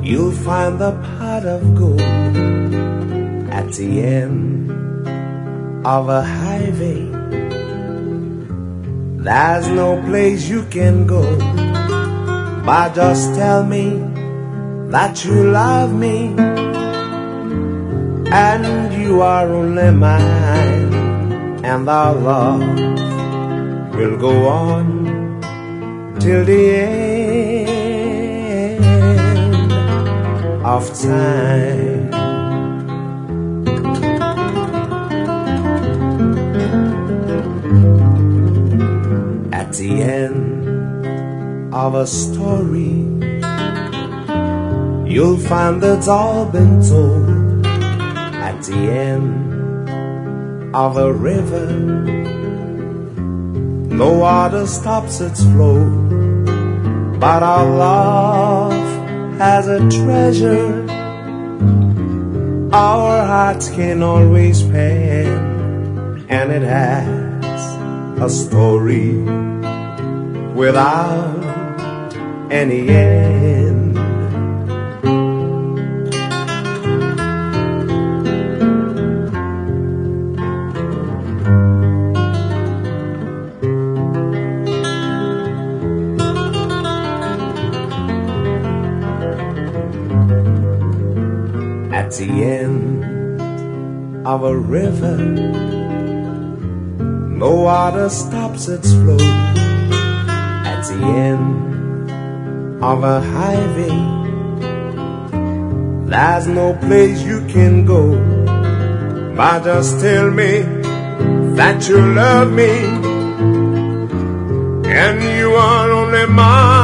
you'll find the pot of gold at the end of a highway. There's no place you can go, but just tell me that you love me, and you are only mine, and our love will go on till the end of time. At the end of a story, you'll find it's all been told. At the end of a river, no water stops its flow, but our love has a treasure our hearts can always pen, and it has a story without any end. At the end of a river, no water stops its flow. At the end of a highway, there's no place you can go, but just tell me that you love me, and you are only mine.